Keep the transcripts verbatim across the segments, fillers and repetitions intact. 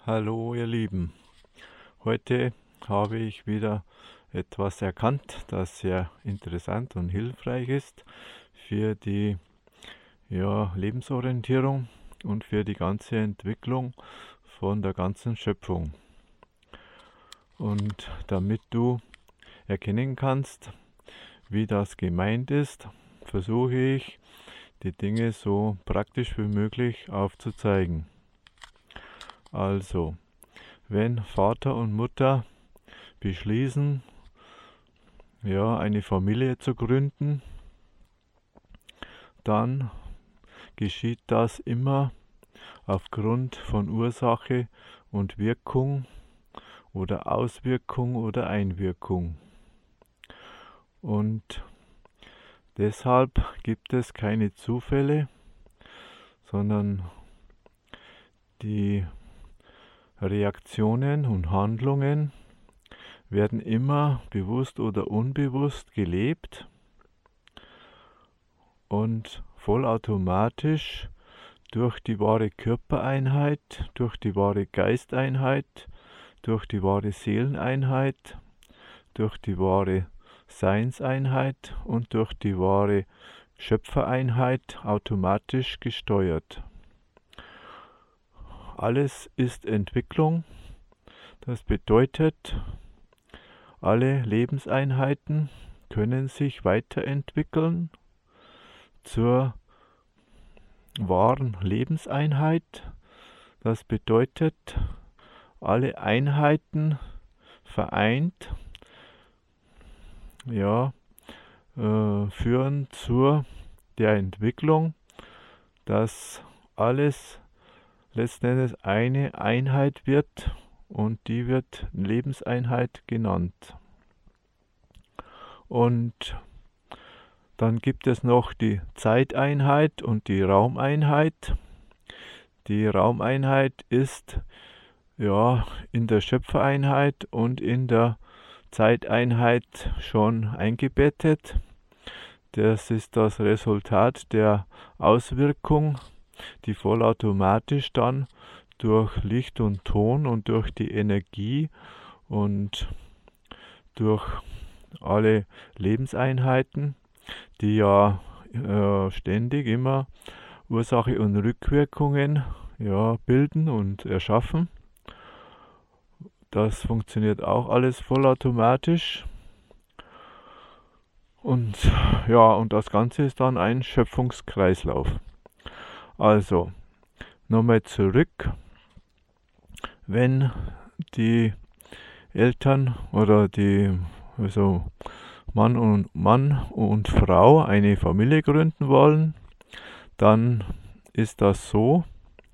Hallo ihr Lieben, heute habe ich wieder etwas erkannt, das sehr interessant und hilfreich ist für die ja, Lebensorientierung und für die ganze Entwicklung von der ganzen Schöpfung. Und damit du erkennen kannst, wie das gemeint ist, versuche ich, die Dinge so praktisch wie möglich aufzuzeigen. Also, wenn Vater und Mutter beschließen, ja, eine Familie zu gründen, dann geschieht das immer aufgrund von Ursache und Wirkung oder Auswirkung oder Einwirkung. Und deshalb gibt es keine Zufälle, sondern die Reaktionen und Handlungen werden immer bewusst oder unbewusst gelebt und vollautomatisch durch die wahre Körpereinheit, durch die wahre Geisteinheit, durch die wahre Seeleneinheit, durch die wahre Seinseinheit und durch die wahre Schöpfereinheit automatisch gesteuert. Alles ist Entwicklung, das bedeutet, alle Lebenseinheiten können sich weiterentwickeln zur wahren Lebenseinheit. Das bedeutet, alle Einheiten vereint ja, äh, führen zur der Entwicklung, dass alles letzten Endes eine Einheit wird und die wird Lebenseinheit genannt. Und dann gibt es noch die Zeiteinheit und die Raumeinheit. Die Raumeinheit ist ja in der Schöpfereinheit und in der Zeiteinheit schon eingebettet. Das ist das Resultat der Auswirkung, die vollautomatisch dann durch Licht und Ton und durch die Energie und durch alle Lebenseinheiten, die ja äh, ständig immer Ursache und Rückwirkungen ja, bilden und erschaffen. Das funktioniert auch alles vollautomatisch. Und ja, und das Ganze ist dann ein Schöpfungskreislauf. Also, nochmal zurück, wenn die Eltern oder die also Mann und Mann und Frau eine Familie gründen wollen, dann ist das so,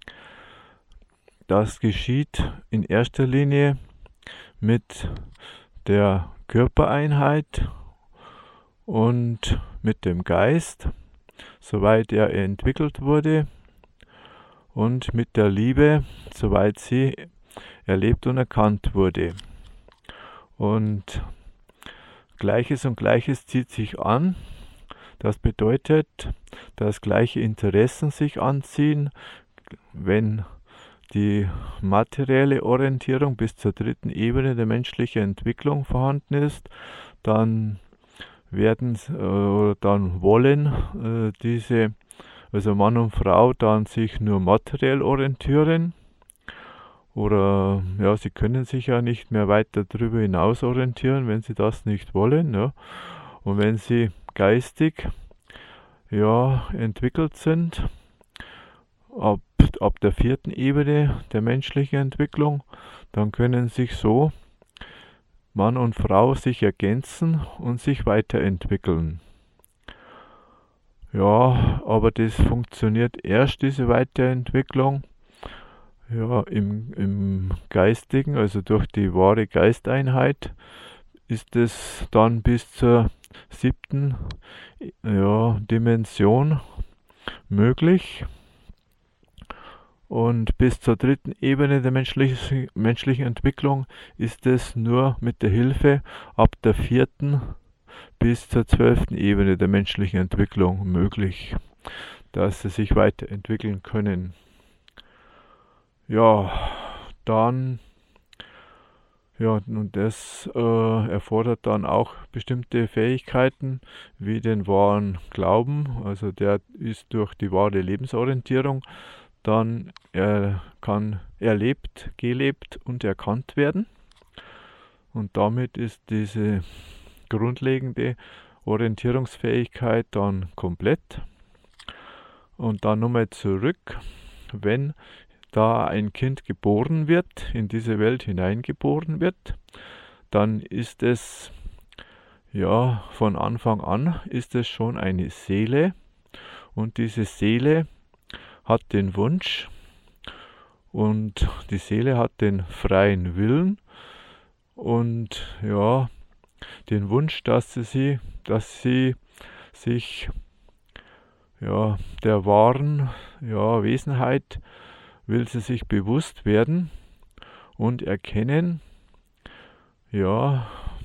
das geschieht in erster Linie mit der Körpereinheit und mit dem Geist, soweit er entwickelt wurde, und mit der Liebe, soweit sie erlebt und erkannt wurde. Und Gleiches und Gleiches zieht sich an. Das bedeutet, dass gleiche Interessen sich anziehen. Wenn die materielle Orientierung bis zur dritten Ebene der menschlichen Entwicklung vorhanden ist, dann werden äh, dann wollen äh, diese, also Mann und Frau, dann sich nur materiell orientieren. Oder ja, sie können sich ja nicht mehr weiter darüber hinaus orientieren, wenn sie das nicht wollen. Ja. Und wenn sie geistig ja, entwickelt sind, ab, ab der vierten Ebene der menschlichen Entwicklung, dann können sich so Mann und Frau sich ergänzen und sich weiterentwickeln. Ja, aber das funktioniert erst, diese Weiterentwicklung, ja, im, im Geistigen, also durch die wahre Geisteinheit, ist es dann bis zur siebten ja, Dimension möglich. Und bis zur dritten Ebene der menschlichen, menschlichen Entwicklung ist es nur mit der Hilfe ab der vierten bis zur zwölften Ebene der menschlichen Entwicklung möglich, dass sie sich weiterentwickeln können. Ja, dann, ja, und das äh, erfordert dann auch bestimmte Fähigkeiten wie den wahren Glauben. Also der ist durch die wahre Lebensorientierung dann er kann erlebt, gelebt und erkannt werden. Und damit ist diese grundlegende Orientierungsfähigkeit dann komplett. Und dann nochmal zurück, wenn da ein Kind geboren wird, in diese Welt hineingeboren wird, dann ist es, ja, von Anfang an ist es schon eine Seele. Und diese Seele hat den Wunsch und die Seele hat den freien Willen und ja, den Wunsch, dass sie, dass sie sich ja, der wahren ja, Wesenheit will sie sich bewusst werden und erkennen, ja,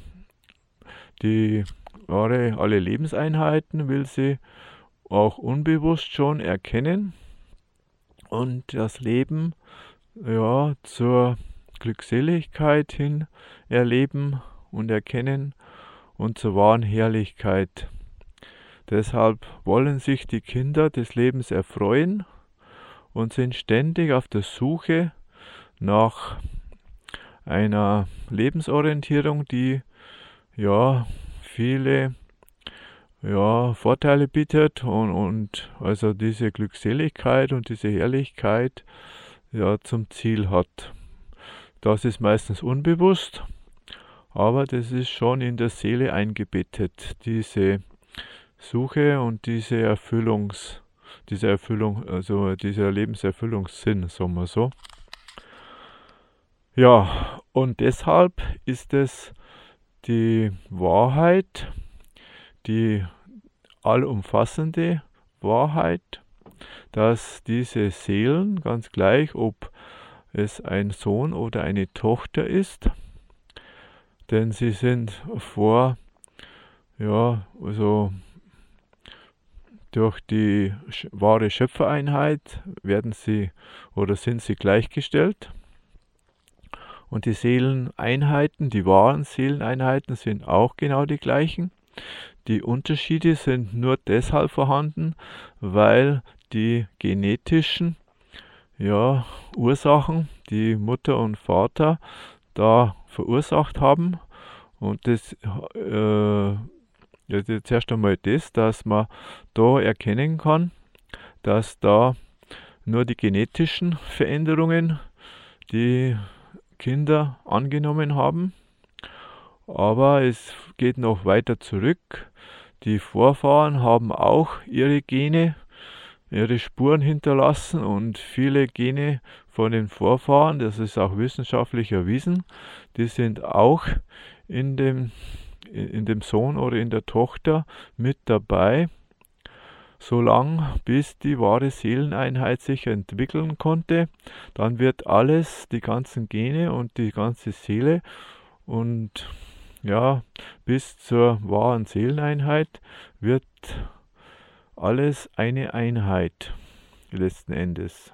die wahre, alle Lebenseinheiten will sie auch unbewusst schon erkennen und das Leben ja, zur Glückseligkeit hin erleben und erkennen und zur wahren Herrlichkeit. Deshalb wollen sich die Kinder des Lebens erfreuen und sind ständig auf der Suche nach einer Lebensorientierung, die ja viele ja, Vorteile bietet und, und also diese Glückseligkeit und diese Herrlichkeit ja, zum Ziel hat. Das ist meistens unbewusst, aber das ist schon in der Seele eingebettet, diese Suche und diese Erfüllungs, diese Erfüllung, also dieser Lebenserfüllungssinn, sagen wir so. Ja, und deshalb ist es die Wahrheit, die allumfassende Wahrheit, dass diese Seelen, ganz gleich, ob es ein Sohn oder eine Tochter ist, denn sie sind vor, ja, also durch die wahre Schöpfereinheit werden sie oder sind sie gleichgestellt. Und die Seeleneinheiten, die wahren Seeleneinheiten sind auch genau die gleichen. Die Unterschiede sind nur deshalb vorhanden, weil die genetischen ja, Ursachen, die Mutter und Vater da verursacht haben. Und das äh, jetzt erst einmal das, dass man da erkennen kann, dass da nur die genetischen Veränderungen die Kinder angenommen haben. Aber es geht noch weiter zurück. Die Vorfahren haben auch ihre Gene, ihre Spuren hinterlassen und viele Gene von den Vorfahren, das ist auch wissenschaftlich erwiesen, die sind auch in dem, in dem Sohn oder in der Tochter mit dabei, solange bis die wahre Seeleneinheit sich entwickeln konnte. Dann wird alles, die ganzen Gene und die ganze Seele und ja, bis zur wahren Seeleneinheit wird alles eine Einheit letzten Endes.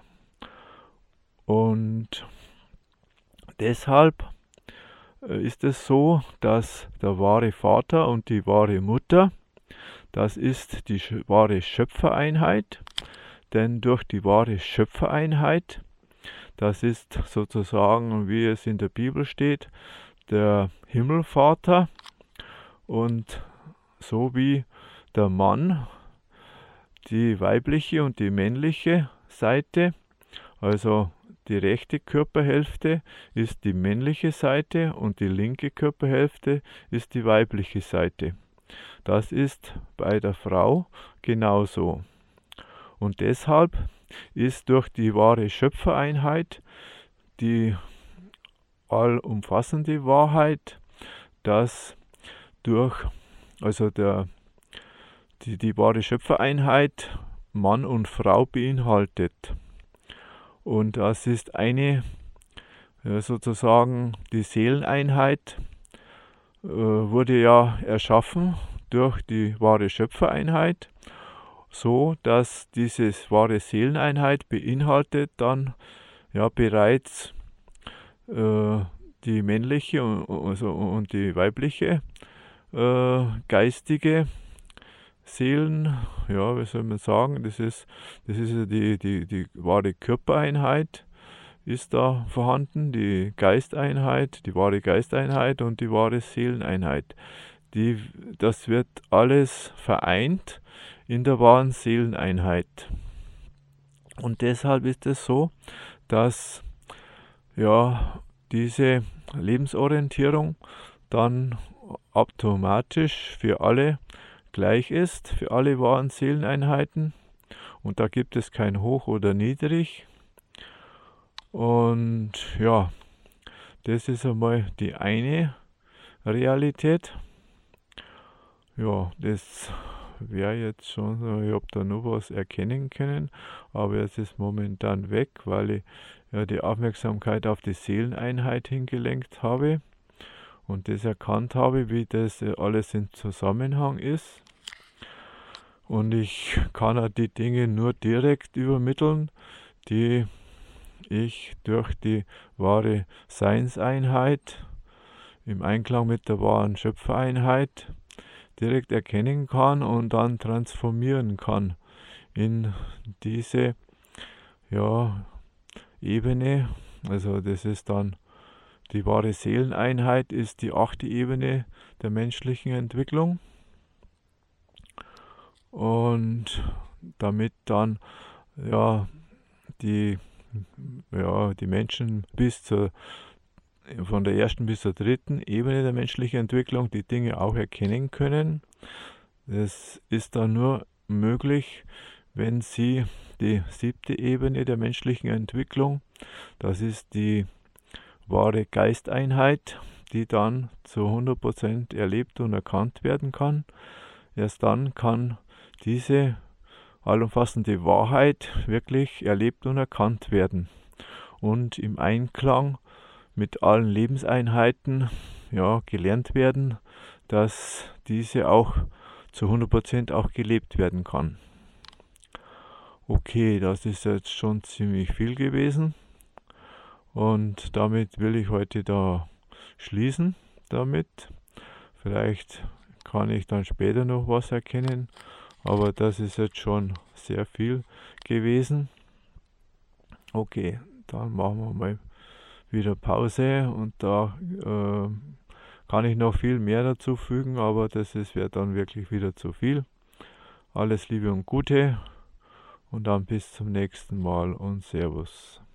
Und deshalb ist es so, dass der wahre Vater und die wahre Mutter, das ist die wahre Schöpfereinheit, denn durch die wahre Schöpfereinheit, das ist sozusagen, wie es in der Bibel steht, der Himmelvater und so wie der Mann die weibliche und die männliche Seite, also die rechte Körperhälfte ist die männliche Seite und die linke Körperhälfte ist die weibliche Seite. Das ist bei der Frau genauso. Und deshalb ist durch die wahre Schöpfereinheit die allumfassende Wahrheit, dass durch, also der, die, die wahre Schöpfereinheit Mann und Frau beinhaltet. Und das ist eine, ja, sozusagen die Seeleneinheit, äh, wurde ja erschaffen durch die wahre Schöpfereinheit, so dass diese wahre Seeleneinheit beinhaltet dann ja bereits äh, die männliche und, also, und die weibliche äh, geistige Seelen, ja, wie soll man sagen, das ist, das ist ja die, die, die wahre Körpereinheit ist da vorhanden, die Geisteinheit, die wahre Geisteinheit und die wahre Seeleneinheit. Die, das wird alles vereint in der wahren Seeleneinheit. Und deshalb ist es so, dass ja diese Lebensorientierung dann automatisch für alle gleich ist, für alle wahren Seeleneinheiten. Und da gibt es kein Hoch oder Niedrig. Und ja, das ist einmal die eine Realität. Ja, das wäre jetzt schon so, ich habe da noch was erkennen können, aber es ist momentan weg, weil ich ja die Aufmerksamkeit auf die Seeleneinheit hingelenkt habe und das erkannt habe, wie das alles in Zusammenhang ist. Und ich kann auch die Dinge nur direkt übermitteln, die ich durch die wahre Seinseinheit im Einklang mit der wahren Schöpfereinheit direkt erkennen kann und dann transformieren kann in diese ja, Ebene. Also das ist dann die wahre Seeleneinheit, ist die achte Ebene der menschlichen Entwicklung. Und damit dann ja die, ja, die Menschen bis zur von der ersten bis zur dritten Ebene der menschlichen Entwicklung die Dinge auch erkennen können. Das ist dann nur möglich, wenn sie die siebte Ebene der menschlichen Entwicklung, das ist die wahre Geisteinheit, die dann zu hundert Prozent erlebt und erkannt werden kann. Erst dann kann diese allumfassende Wahrheit wirklich erlebt und erkannt werden und im Einklang mit allen Lebenseinheiten ja, gelernt werden, dass diese auch zu hundert Prozent auch gelebt werden kann. Okay, das ist jetzt schon ziemlich viel gewesen und damit will ich heute da schließen damit. Vielleicht kann ich dann später noch was erkennen, aber das ist jetzt schon sehr viel gewesen. Okay, dann machen wir mal wieder Pause und da äh, kann ich noch viel mehr dazu fügen, aber das wäre dann wirklich wieder zu viel. Alles Liebe und Gute und dann bis zum nächsten Mal und Servus.